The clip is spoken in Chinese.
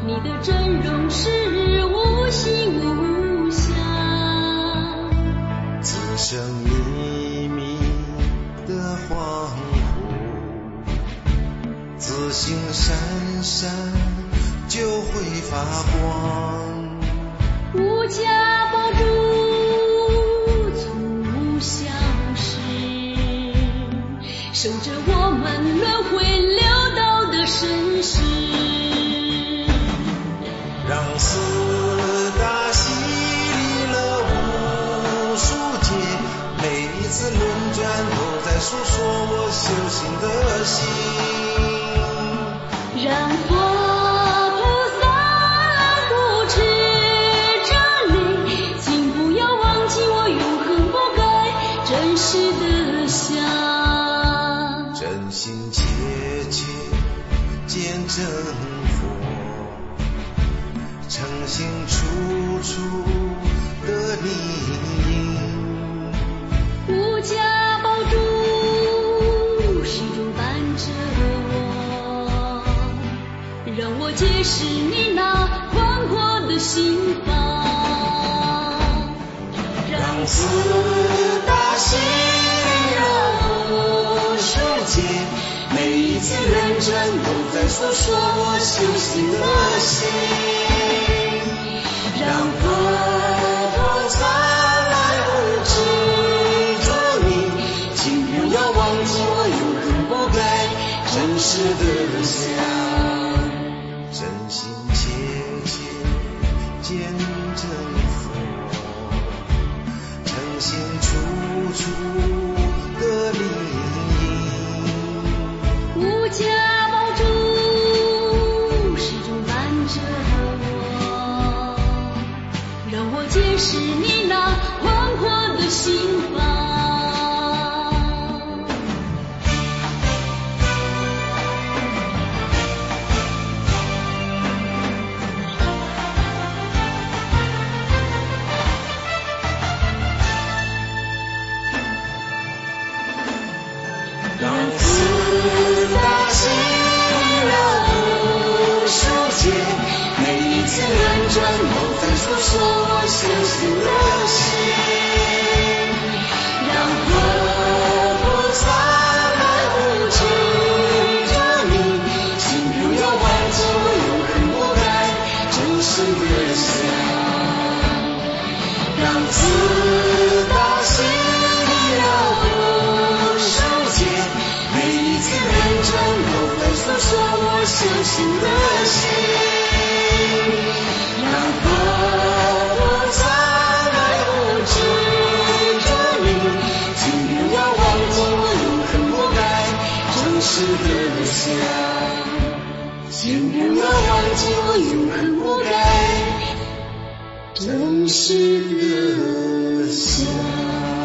你的真容是无形无相， 自生秘密的恍惚，自性闪闪就会发光， 无家宝珠从无相识，守着我们轮回六道的生死， 让四大洗礼了无数劫，每一次轮转都在诉说我修行的心， 让佛菩萨护持着你，请不要忘记我永恒不改真实的相， 真心切切见证佛，诚心处处的利益， 无家宝珠始终伴着我，让我结识你那宽阔的心房， 让四大喜了无数劫，每一次认真都在诉说我修行的心，让佛菩萨来护持着你，请不要忘记我永恒不改真实的相，真心切切见证佛，诚心处处的利益， 无家宝珠始终伴着我，让我结识你那宽阔的心房， 让四大喜了无数劫，每一次认真都在诉说我修行的心，让佛菩萨来护持着你，请不要忘记我永恒不改真实的相，让四大喜了无数劫，每一次认真都在诉说我修行的心，让佛菩萨来护持着你，请不要忘记我永恒不改真实的相，请不要忘记我永恒不改真实的相。